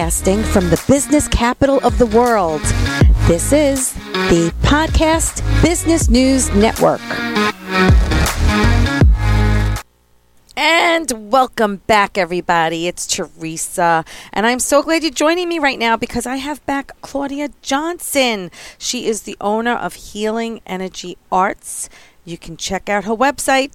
Broadcasting from the business capital of the world, this is the Podcast Business News Network. And welcome back, everybody. It's Teresa, and I'm so glad you're joining me right now because I have back Claudia Johnson. She is the owner of Healing Energy Arts. You can check out her website,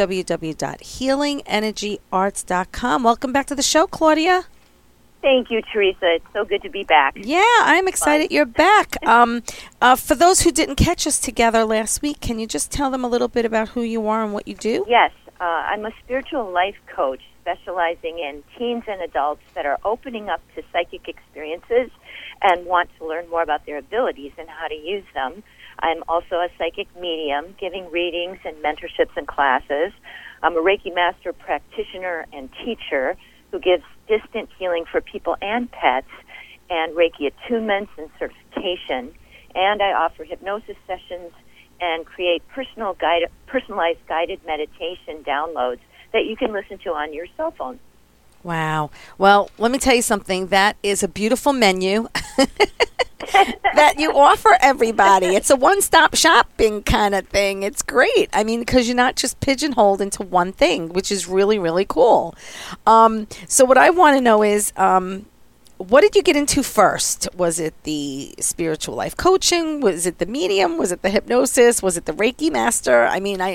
www.healingenergyarts.com. Welcome back to the show, Claudia. Thank you, Teresa. It's so good to be back. Yeah, I'm excited you're back. For those who didn't catch us together last week, can you just tell them a little bit about who you are and what you do? Yes, I'm a spiritual life coach specializing in teens and adults that are opening up to psychic experiences and want to learn more about their abilities and how to use them. I'm also a psychic medium, giving readings and mentorships and classes. I'm a Reiki master practitioner and teacher who gives distant healing for people and pets, and Reiki attunements and certification. And I offer hypnosis sessions and create personalized guided meditation downloads that you can listen to on your cell phone. Wow. Well, let me tell you something. That is a beautiful menu that you offer everybody. It's a one-stop shopping kind of thing. It's great. I mean, because you're not just pigeonholed into one thing, which is really, really cool. So what I want to know is, what did you get into first? Was it the spiritual life coaching? Was it the medium? Was it the hypnosis? Was it the Reiki master? I mean,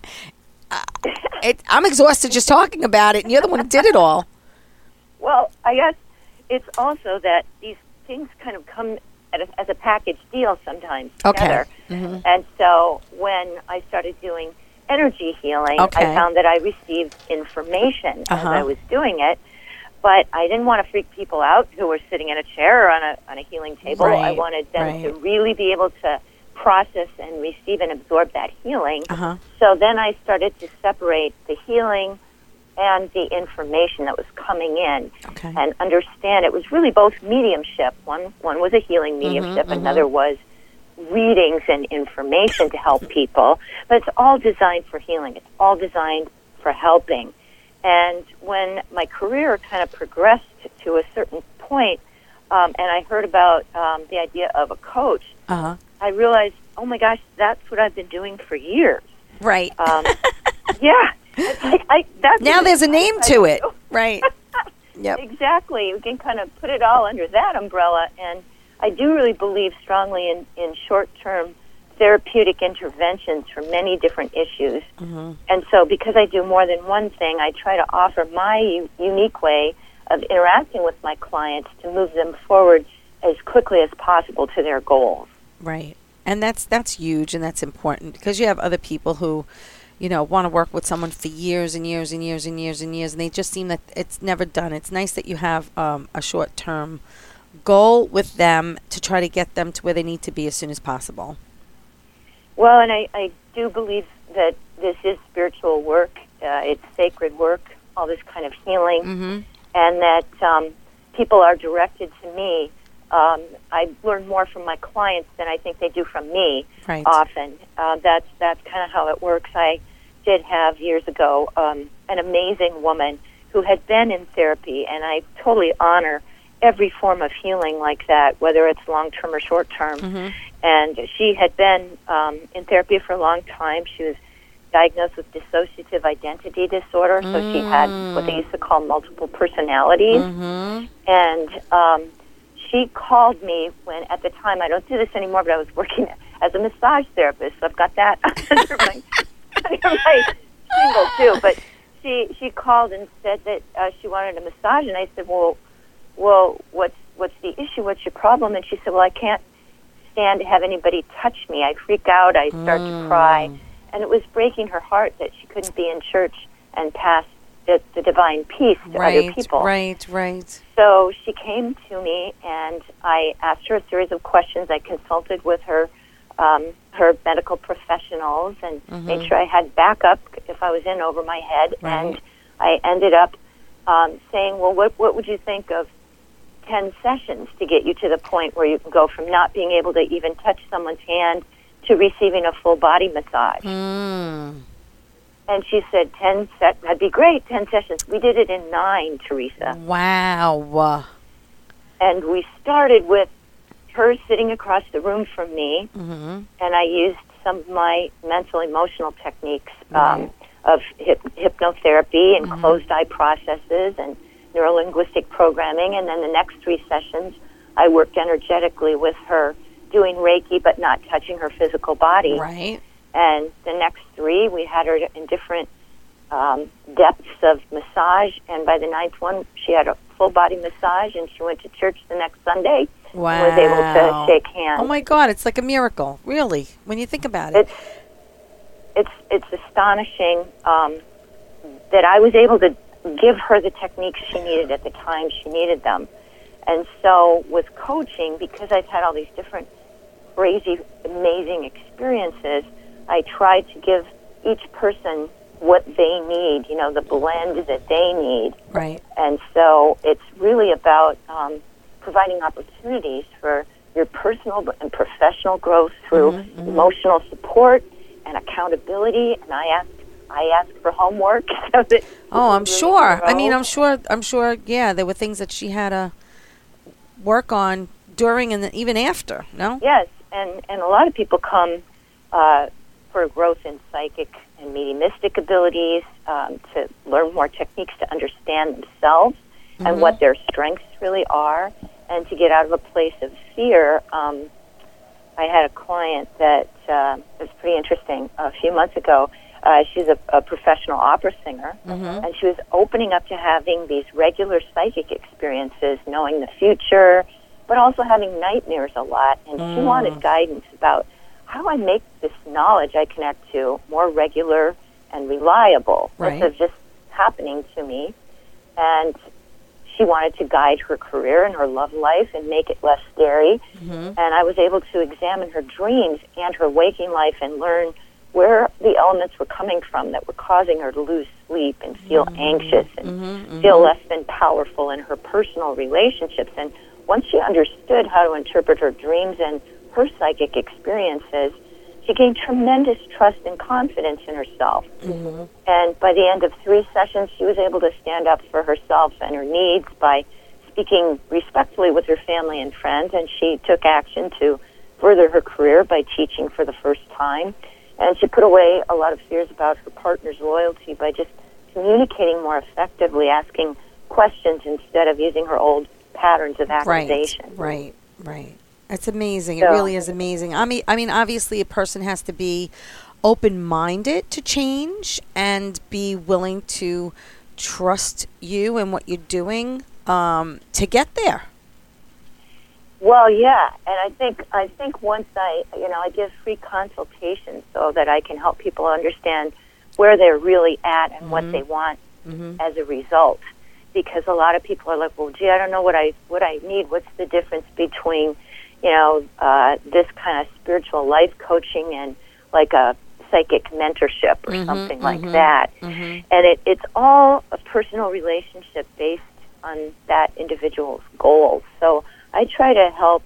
I'm exhausted just talking about it, and you're the one who did it all. Well, I guess it's also that these things kind of come as a package deal sometimes together. Okay. Mm-hmm. And so when I started doing energy healing, I found that I received information as I was doing it, but I didn't want to freak people out who were sitting in a chair or on a healing table. Right. I wanted them to really be able to process and receive and absorb that healing. So then I started to separate the healing and the information that was coming in and understand it was really both mediumship. One was a healing mediumship, another was readings and information to help people. But it's all designed for healing. It's all designed for helping. And when my career kind of progressed to a certain point, and I heard about the idea of a coach, I realized, oh my gosh, that's what I've been doing for years. Right. Yeah. It's like that's now there's a name to it. Right. Yep. Exactly. We can kind of put it all under that umbrella. And I do really believe strongly in short-term therapeutic interventions for many different issues. And so because I do more than one thing, I try to offer my unique way of interacting with my clients to move them forward as quickly as possible to their goals. Right. And that's huge, and that's important because you have other people who, you know, want to work with someone for years and years and years and years and years, and they just seem that it's never done. It's nice that you have a short-term goal with them to try to get them to where they need to be as soon as possible. Well, and I do believe that this is spiritual work. It's sacred work, all this kind of healing, and that people are directed to me. I learn more from my clients than I think they do from me often. That's kind of how it works. I did have years ago an amazing woman who had been in therapy, and I totally honor every form of healing like that, whether it's long-term or short-term. And she had been in therapy for a long time. She was diagnosed with dissociative identity disorder, so she had what they used to call multiple personalities. And she called me when, at the time, I don't do this anymore, but I was working as a massage therapist, so I've got that under my shingle, too. But she called and said that she wanted a massage, and I said, well, what's the issue? What's your problem? And she said, well, I can't stand to have anybody touch me. I freak out. I start to cry. And it was breaking her heart that she couldn't be in church and pass the divine peace to other people. Right. So she came to me, and I asked her a series of questions. I consulted with her medical professionals and made sure I had backup if I was in over my head. And I ended up saying, well, what would you think of 10 sessions to get you to the point where you can go from not being able to even touch someone's hand to receiving a full body massage? And she said, that'd be great, 10 sessions. We did it in 9, Teresa. Wow. And we started with her sitting across the room from me, Mm-hmm. and I used some of my mental emotional techniques of hypnotherapy and closed eye processes and neurolinguistic programming. And then the next 3 sessions, I worked energetically with her, doing Reiki but not touching her physical body. Right. And the next 3, we had her in different depths of massage. And by the 9th one, she had a full body massage, and she went to church the next Sunday. Wow. And was able to shake hands. Oh my God, it's like a miracle, really, when you think about it. It's astonishing that I was able to give her the techniques she needed at the time she needed them. And so with coaching, because I've had all these different crazy, amazing experiences, I try to give each person what they need, the blend that they need. Right. And so it's really about providing opportunities for your personal and professional growth through emotional support and accountability. And I asked for homework. So that I'm sure. I mean, I'm sure. Yeah, there were things that she had to work on during and even after. No. Yes, and a lot of people come for growth in psychic and mediumistic abilities, to learn more techniques to understand themselves and what their strengths really are, and to get out of a place of fear. I had a client that was pretty interesting a few months ago. She's a professional opera singer, and she was opening up to having these regular psychic experiences, knowing the future, but also having nightmares a lot. And she wanted guidance about how do I make this knowledge I connect to more regular and reliable instead of just happening to me. And she wanted to guide her career and her love life and make it less scary. And I was able to examine her dreams and her waking life and learn where the elements were coming from that were causing her to lose sleep and feel anxious and feel less than powerful in her personal relationships. And once she understood how to interpret her dreams and her psychic experiences, she gained tremendous trust and confidence in herself. And by the end of 3 sessions, she was able to stand up for herself and her needs by speaking respectfully with her family and friends, and she took action to further her career by teaching for the first time. And she put away a lot of fears about her partner's loyalty by just communicating more effectively, asking questions instead of using her old patterns of accusation. Right. It's amazing. It really is amazing. I mean, obviously, a person has to be open-minded to change and be willing to trust you and what you're doing to get there. Well, yeah, and I think once I give free consultations so that I can help people understand where they're really at and what they want as a result. Because a lot of people are like, well, gee, I don't know what I need. What's the difference between this kind of spiritual life coaching and like a psychic mentorship or something like that. And it's all a personal relationship based on that individual's goals. So I try to help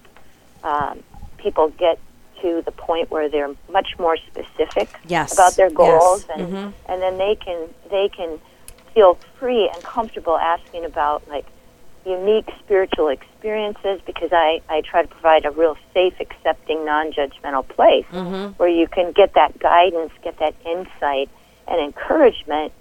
people get to the point where they're much more specific about their goals, and then they can feel free and comfortable asking about like unique spiritual experiences, because I try to provide a real safe, accepting, non-judgmental place where you can get that guidance, get that insight and encouragement.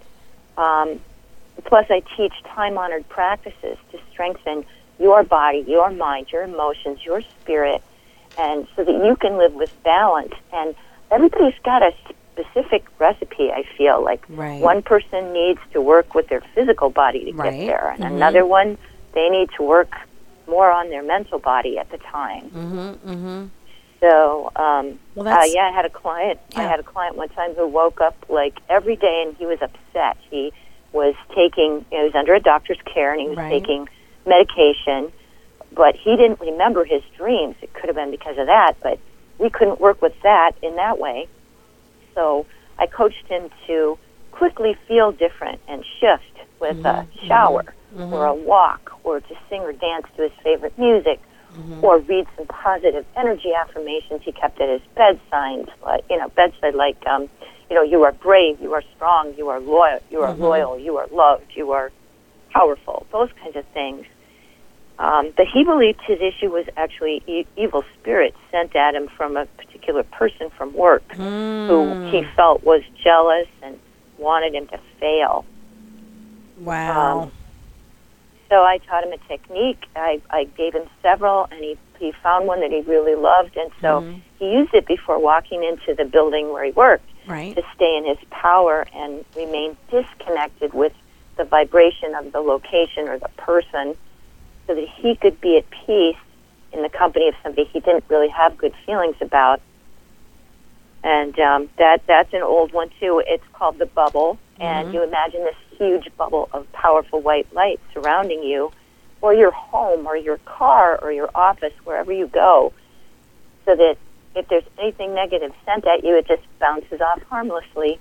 Plus, I teach time-honored practices to strengthen your body, your mind, your emotions, your spirit, and so that you can live with balance. And everybody's got a specific recipe, I feel like. One person needs to work with their physical body to get there, and another one, they need to work more on their mental body at the time. So, I had a client. I had a client one time who woke up like every day, and he was upset. He was taking, he was under a doctor's care, and he was taking medication, but he didn't remember his dreams. It could have been because of that, but we couldn't work with that in that way. So I coached him to quickly feel different and shift with a shower or a walk, or to sing or dance to his favorite music, or read some positive energy affirmations he kept at his bedside, like, you are brave, you are strong, you are loyal, you are loved, you are powerful, those kinds of things. But he believed his issue was actually evil spirits sent at him from a particular person from work who he felt was jealous and wanted him to fail. Wow. So I taught him a technique. I gave him several, and he found one that he really loved, and so he used it before walking into the building where he worked to stay in his power and remain disconnected with the vibration of the location or the person, so that he could be at peace in the company of somebody he didn't really have good feelings about. And that's an old one, too. It's called the bubble, and you imagine this huge bubble of powerful white light surrounding you, or your home, or your car, or your office, wherever you go, so that if there's anything negative sent at you, it just bounces off harmlessly.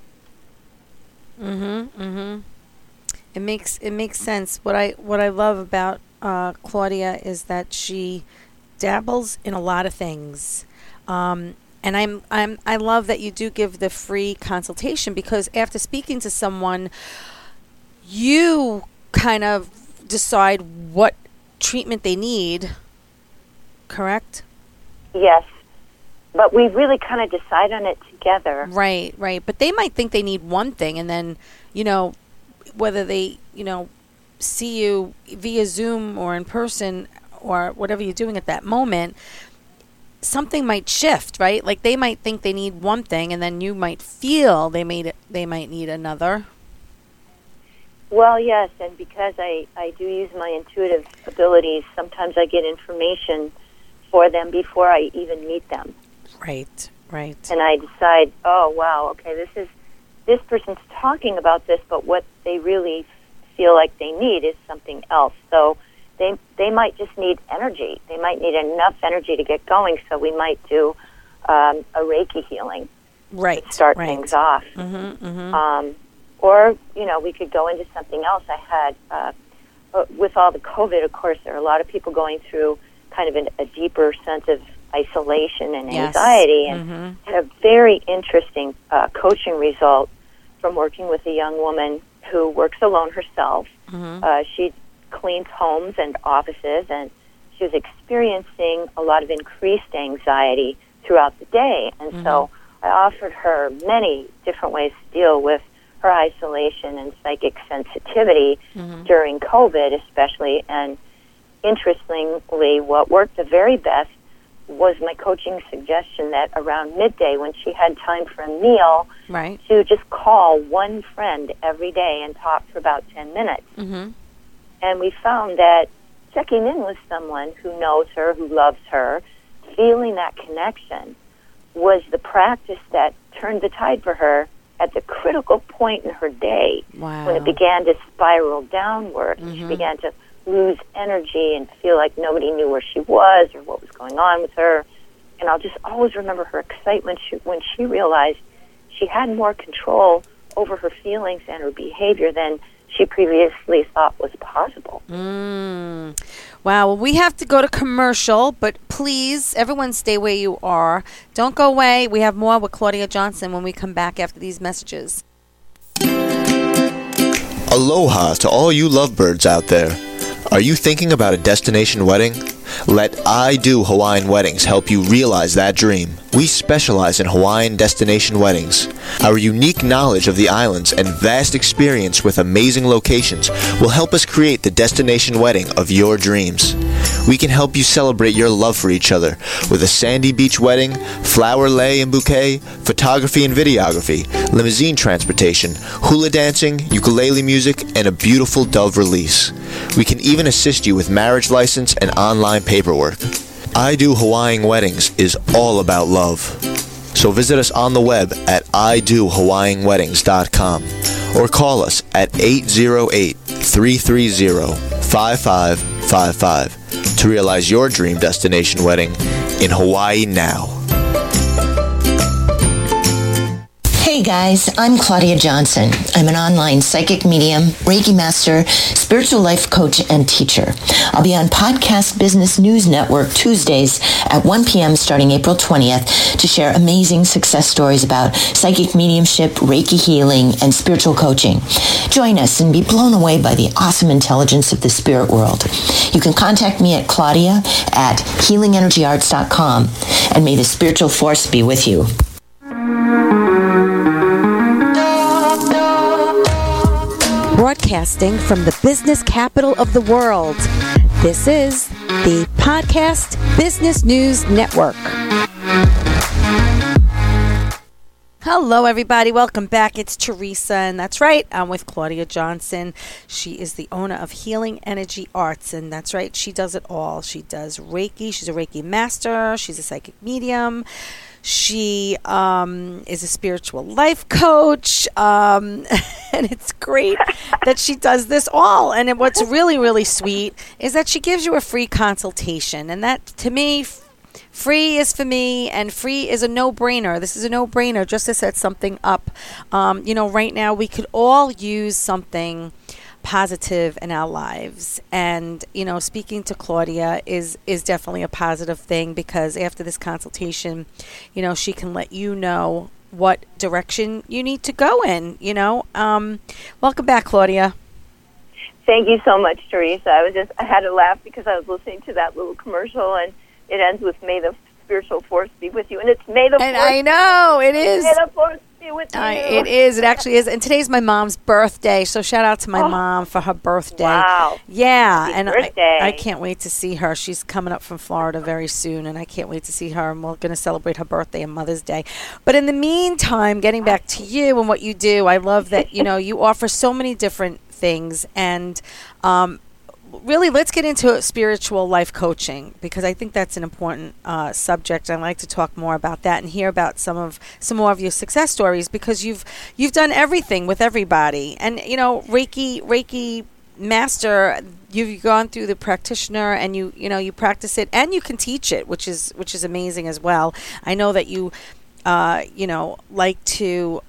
It makes sense. What I love about Claudia is that she dabbles in a lot of things, and I love that you do give the free consultation, because after speaking to someone, you kind of decide what treatment they need. Correct? Yes, but we really kind of decide on it together. Right. But they might think they need one thing, and then whether they see you via Zoom or in person or whatever you're doing at that moment, something might shift, right? Like they might think they need one thing, and then you might feel they might need another. Well, yes, and because I do use my intuitive abilities, sometimes I get information for them before I even meet them. Right. And I decide, oh, wow, okay, this person's talking about this, but what they really feel like they need is something else. So they might just need energy. They might need enough energy to get going, so we might do a Reiki healing to start things off. Or, we could go into something else. I had, with all the COVID, of course, there are a lot of people going through kind of a deeper sense of isolation and anxiety, and had a very interesting coaching result from working with a young woman who works alone herself. She cleans homes and offices, and she was experiencing a lot of increased anxiety throughout the day. And so I offered her many different ways to deal with her isolation and psychic sensitivity during COVID especially. And interestingly, what worked the very best was my coaching suggestion that around midday, when she had time for a meal, to just call one friend every day and talk for about 10 minutes. And we found that checking in with someone who knows her, who loves her, feeling that connection, was the practice that turned the tide for her at the critical point in her day, when it began to spiral downward, and she began to lose energy and feel like nobody knew where she was or what was going on with her. And I'll just always remember her excitement when she realized she had more control over her feelings and her behavior than she previously thought was possible. Wow. Well, we have to go to commercial, but please, everyone stay where you are. Don't go away. We have more with Claudia Johnson when we come back after these messages. Aloha to all you lovebirds out there. Are you thinking about a destination wedding? Let I Do Hawaiian Weddings help you realize that dream. We specialize in Hawaiian destination weddings. Our unique knowledge of the islands and vast experience with amazing locations will help us create the destination wedding of your dreams. We can help you celebrate your love for each other with a sandy beach wedding, flower lei and bouquet, photography and videography, limousine transportation, hula dancing, ukulele music, and a beautiful dove release. We can even assist you with marriage license and online paperwork. I Do Hawaiian Weddings is all about love. So visit us on the web at idohawaiianweddings.com or call us at 808-330-5555 to realize your dream destination wedding in Hawaii now. Hey, Hey guys, I'm Claudia Johnson. I'm an online psychic medium, Reiki master, spiritual life coach, and teacher. I'll be on Podcast Business News Network Tuesdays at 1 p.m. starting April 20th to share amazing success stories about psychic mediumship, Reiki healing, and spiritual coaching. Join us and be blown away by the awesome intelligence of the spirit world. You can contact me at Claudia at healingenergyarts.com, and may the spiritual force be with you. Broadcasting from the business capital of the world, this is the Podcast Business News Network. Hello, everybody. Welcome back. It's Teresa, and that's right. I'm with Claudia Johnson. She is the owner of Healing Energy Arts, and that's right. She does it all. She does Reiki. She's a Reiki master. She's a psychic medium. She is a spiritual life coach, and it's great that she does this all. And what's really, really sweet is that she gives you a free consultation. And that, to me, free is for me, and free is a no-brainer. This is a no-brainer just to set something up. Right now we could all use something positive in our lives, and speaking to Claudia is definitely a positive thing, because after this consultation, she can let you know what direction you need to go in. Welcome back, Claudia. Thank you so much, Teresa. I had to laugh because I was listening to that little commercial, and it ends with "May the spiritual force be with you," and it's "May the force." And I know it is. May the force be with you. It is. It actually is. And today's my mom's birthday, so shout out to my mom for her birthday. Wow! Yeah, Happy and birthday. I can't wait to see her. She's coming up from Florida very soon, and I can't wait to see her. And we're going to celebrate her birthday and Mother's Day. But in the meantime, getting back to you and what you do, I love that you offer so many different things, and really, let's get into spiritual life coaching, because I think that's an important subject. I'd like to talk more about that and hear about some more of your success stories, because you've done everything with everybody. And Reiki master, you've gone through the practitioner, and you practice it, and you can teach it, which is amazing as well. I know that you like to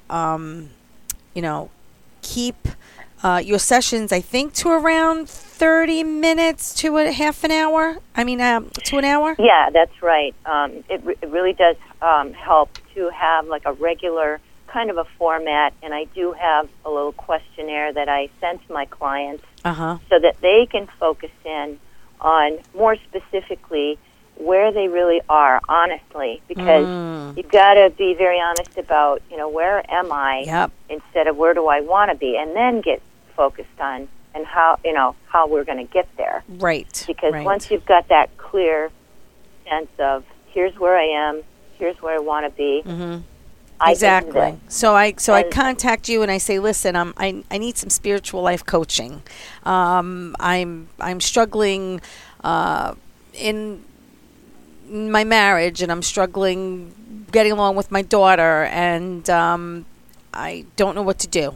keep your sessions, I think, to around 30 minutes to a half an hour. To an hour? Yeah, that's right. It really does help to have like a regular kind of a format, and I do have a little questionnaire that I send to my clients so that they can focus in on more specifically where they really are, honestly, because you've got to be very honest about, where am I instead of where do I want to be, and then get focused on and how we're going to get there. Right. Because once you've got that clear sense of here's where I am, here's where I want to be. Mm-hmm. Exactly. So I contact you and I say, listen, I need some spiritual life coaching. I'm struggling in my marriage, and I'm struggling getting along with my daughter, and I don't know what to do.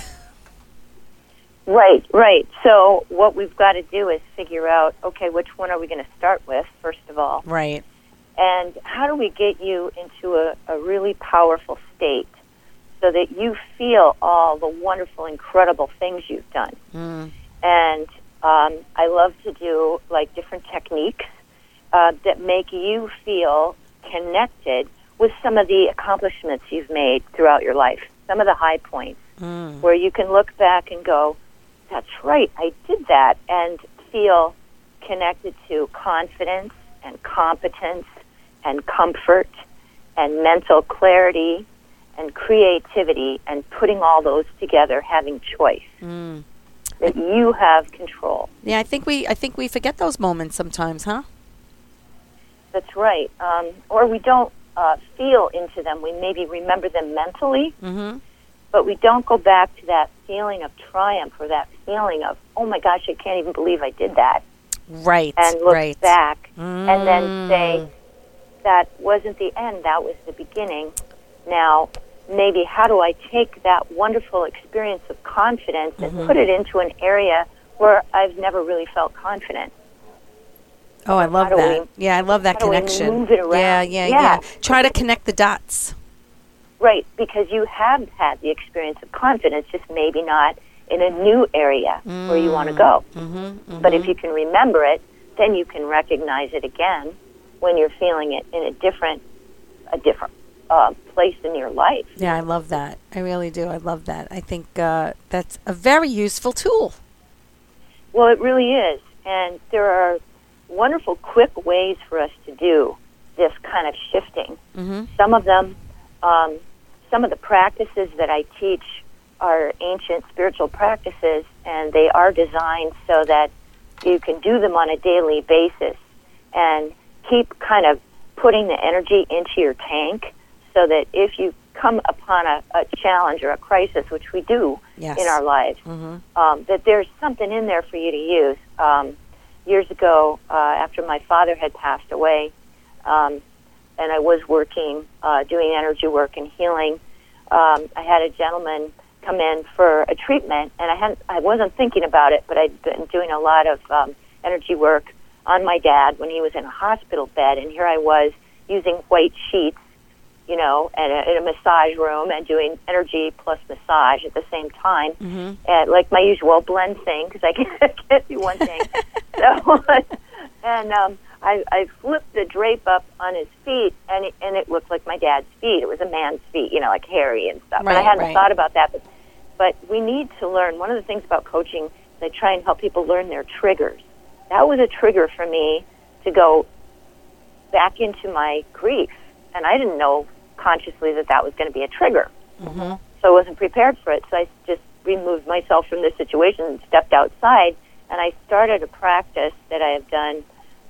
Right. So what we've got to do is figure out, okay, which one are we going to start with, first of all? Right. And how do we get you into a really powerful state so that you feel all the wonderful, incredible things you've done? And I love to do, like, different techniques that make you feel connected with some of the accomplishments you've made throughout your life, some of the high points, where you can look back and go, that's right, I did that, and feel connected to confidence and competence and comfort and mental clarity and creativity, and putting all those together, having choice. That you have control. Yeah, I think we forget those moments sometimes, huh? That's right. Or we don't feel into them. We maybe remember them mentally, but we don't go back to that feeling of triumph or that feeling of, oh my gosh, I can't even believe I did that. Right. And look back and then say, that wasn't the end, that was the beginning. Now, maybe how do I take that wonderful experience of confidence and put it into an area where I've never really felt confident? Oh, I love that. I love that connection. Move it around? Yeah. Try to connect the dots. Right, because you have had the experience of confidence, just maybe not in a new area where you want to go. But if you can remember it, then you can recognize it again when you're feeling it in a different place in your life. Yeah, I love that. I really do. I love that. I think that's a very useful tool. Well, it really is. And there are wonderful, quick ways for us to do this kind of shifting. Some of them, some of the practices that I teach are ancient spiritual practices, and they are designed so that you can do them on a daily basis and keep kind of putting the energy into your tank so that if you come upon a challenge or a crisis, which we do in our lives, that there's something in there for you to use. Years ago, after my father had passed away, and I was working, doing energy work and healing, I had a gentleman come in for a treatment, and I wasn't thinking about it, but I'd been doing a lot of energy work on my dad when he was in a hospital bed, and here I was using white sheets, you know, in a massage room and doing energy plus massage at the same time, and like my usual blend thing, because I can't do one thing. So, and I flipped the drape up on his feet, and it looked like my dad's feet. It was a man's feet, you know, like hairy and stuff. And I hadn't thought about that, but we need to learn. One of the things about coaching is I try and help people learn their triggers. That was a trigger for me to go back into my grief, and I didn't know consciously that was going to be a trigger. So I wasn't prepared for it, so I just removed myself from the situation and stepped outside, and I started a practice that I have done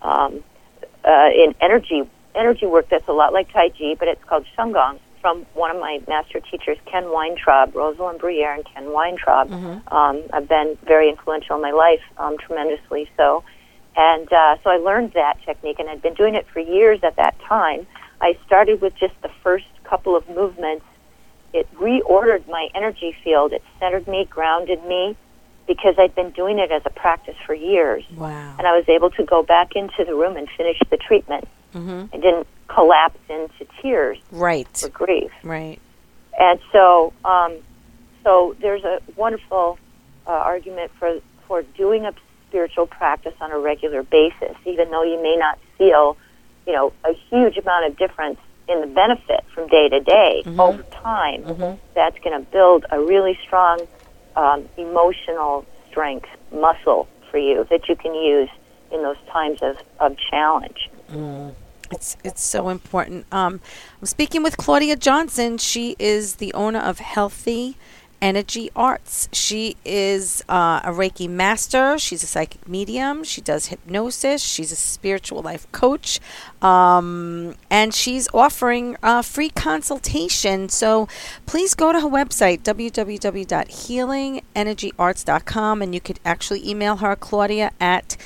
in energy work that's a lot like Tai Chi, but it's called Shungong, from one of my master teachers, Ken Weintraub, Rosalind Briere and Ken Weintraub. I've been very influential in my life, tremendously so. And so I learned that technique, and I'd been doing it for years at that time. I started with just the first couple of movements. It reordered my energy field. It centered me, grounded me, because I'd been doing it as a practice for years. Wow. And I was able to go back into the room and finish the treatment. I didn't collapse into tears or grief. Right. And so so there's a wonderful argument for doing a spiritual practice on a regular basis, even though you may not feel, you know, a huge amount of difference in the benefit from day to day. Over time, that's going to build a really strong emotional strength muscle for you that you can use in those times of challenge. It's so important. I'm speaking with Claudia Johnson. She is the owner of Healthy Energy Arts. She is a Reiki master. She's a psychic medium. She does hypnosis. She's a spiritual life coach. And she's offering a free consultation. So please go to her website, www.healingenergyarts.com, and you could actually email her, Claudia, at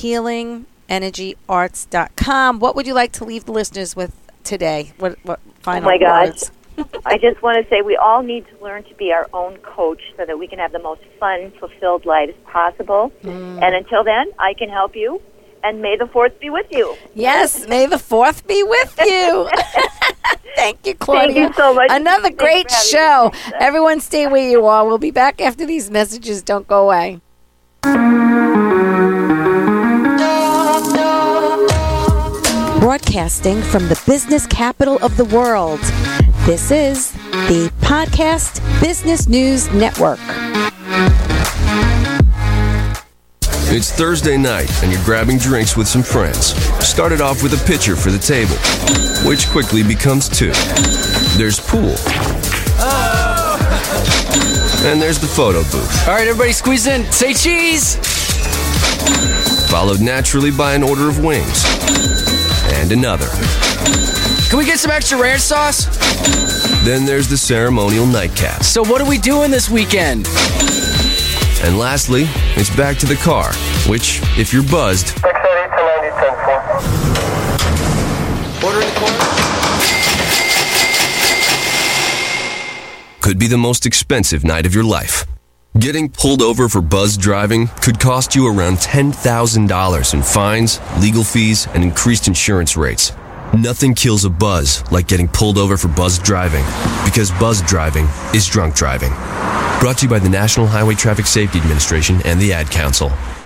healingenergyarts.com. What would you like to leave the listeners with today? What final words? I just want to say we all need to learn to be our own coach so that we can have the most fun, fulfilled lives possible. And until then, I can help you. And may the 4th be with you. Yes, may the 4th be with you. Thank you, Claudia. Thank you so much. Another great show. Everyone stay where you are. We'll be back after these messages. Don't go away. Broadcasting from the business capital of the world. This is the Podcast Business News Network. It's Thursday night, and you're grabbing drinks with some friends. Started off with a pitcher for the table, which quickly becomes 2. There's pool. And there's the photo booth. All right, everybody squeeze in. Say cheese! Followed naturally by an order of wings. And another. Can we get some extra ranch sauce? Then there's the ceremonial nightcap. So what are we doing this weekend? And lastly, it's back to the car, which, if you're buzzed, 680 to 90, Order in the corner? could be the most expensive night of your life. Getting pulled over for buzzed driving could cost you around $10,000 in fines, legal fees, and increased insurance rates. Nothing kills a buzz like getting pulled over for buzzed driving, because buzzed driving is drunk driving. Brought to you by the National Highway Traffic Safety Administration and the Ad Council.